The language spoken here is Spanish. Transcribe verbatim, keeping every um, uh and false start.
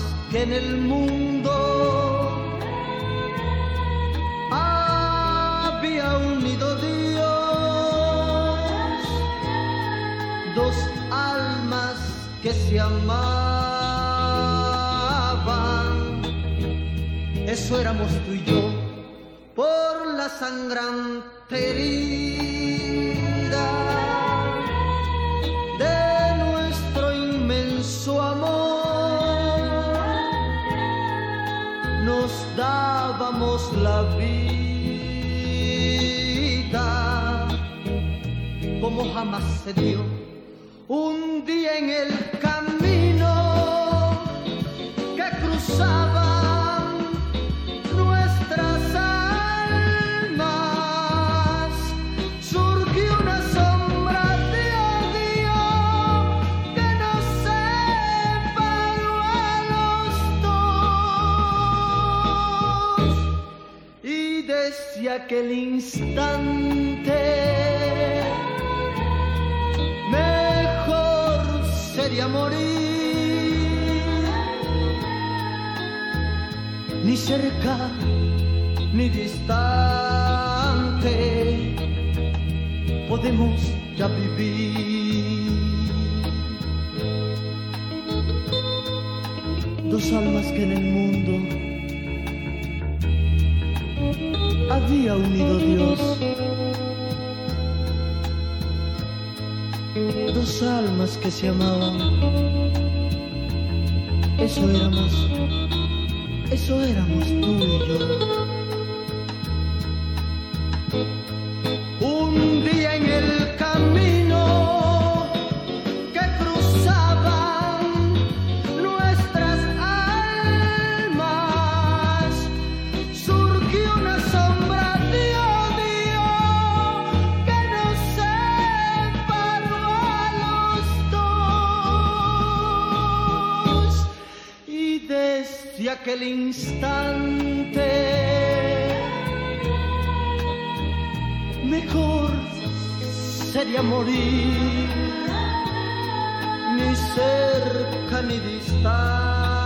que en el mundo había unido Dios dos almas que se amaban. Eso éramos tú y yo, por la sangrante herida de nuestro inmenso amor. Nos dábamos la vida como jamás se dio. Un día en el camino que cruzaban nuestras almas, surgió una sombra de odio que nos separó a los dos. Y desde aquel instante mejor sería morir, ni cerca ni distante, podemos ya vivir. Dos almas que en el mundo había unido Dios. Dos almas que se amaban. Eso éramos, eso éramos tú y yo. Un día en el camino que cruzaban nuestras almas, surgió una sombra de odio que nos separó a los dos. Y desde aquel instante mejor sería morir, ni cerca ni distante,